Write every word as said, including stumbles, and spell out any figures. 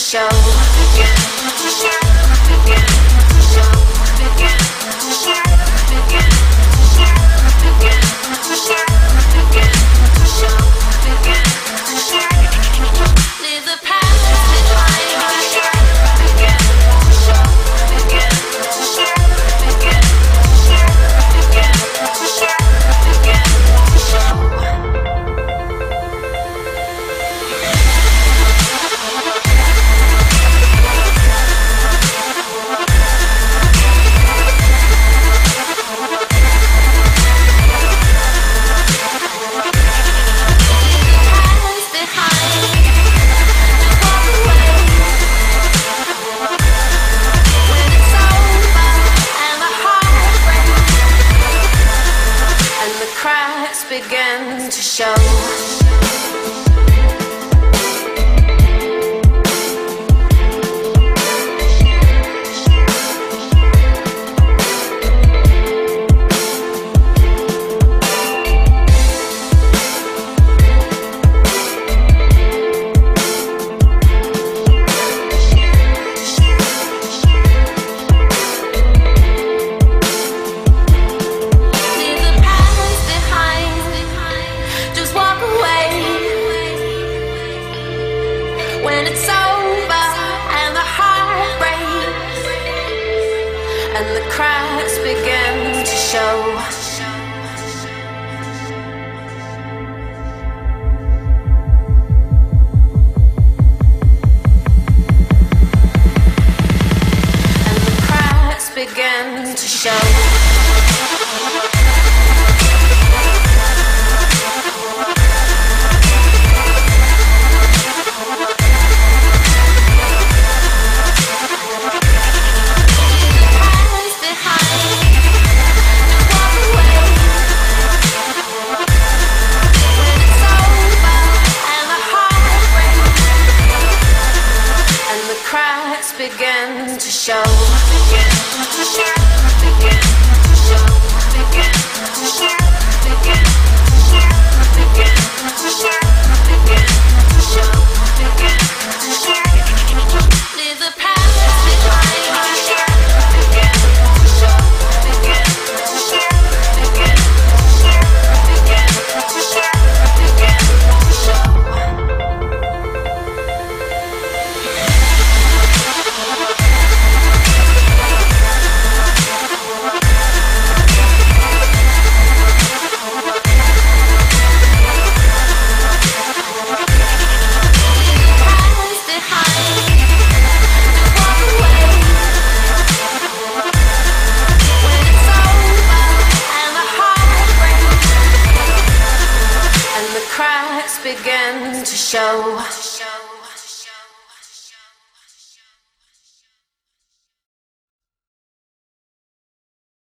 show. Begin to show. Begin to show. Begin to show. Begin to show. Begin to show. Begin to show. Begin to show. Leave the past behind. Begin to show. Begin to show. Begin to show. Begin to show. Begin to show. Begin to show. When it's over and the heart breaks and the cracks begin to show. And the cracks begin to show. Begin to show. Begin to show. Begin to show. Begin to show. Begin to show. Begin to show. Begin to show. Begin to show. Leave the past behind. Begin to show. Begin to show. Begin to show. Begin to show. Begin to show. Begin to show.